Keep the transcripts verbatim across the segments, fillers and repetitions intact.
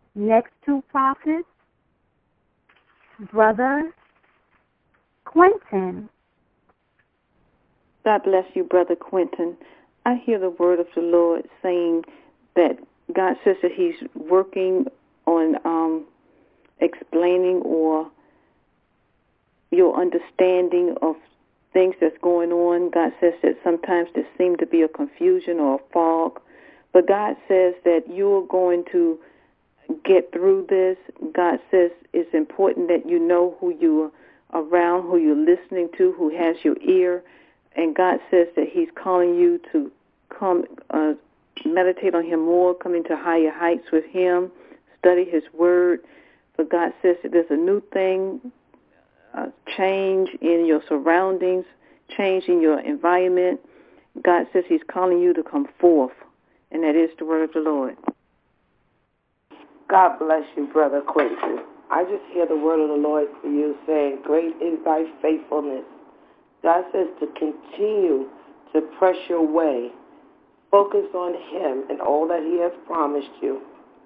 Next two prophets, Brother Quentin. God bless you, Brother Quentin. I hear the word of the Lord saying that God says that he's working on um, explaining or your understanding of things that's going on. God says that sometimes there seems to be a confusion or a fog, but God says that you're going to get through this. God says it's important that you know who you're around, who you're listening to, who has your ear, and God says that he's calling you to come uh, meditate on him more, come into higher heights with him, study his word. But God says that there's a new thing, uh, change in your surroundings, change in your environment. God says he's calling you to come forth, and that is the word of the Lord. God bless you, Brother Quentin. I just hear the word of the Lord for you saying, great is thy faithfulness. God says to continue to press your way. Focus on him and all that he has promised you.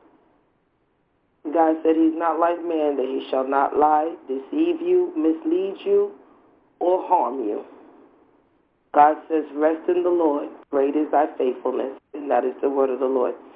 God said he's not like man, that he shall not lie, deceive you, mislead you, or harm you. God says, rest in the Lord. Great is thy faithfulness. And that is the word of the Lord.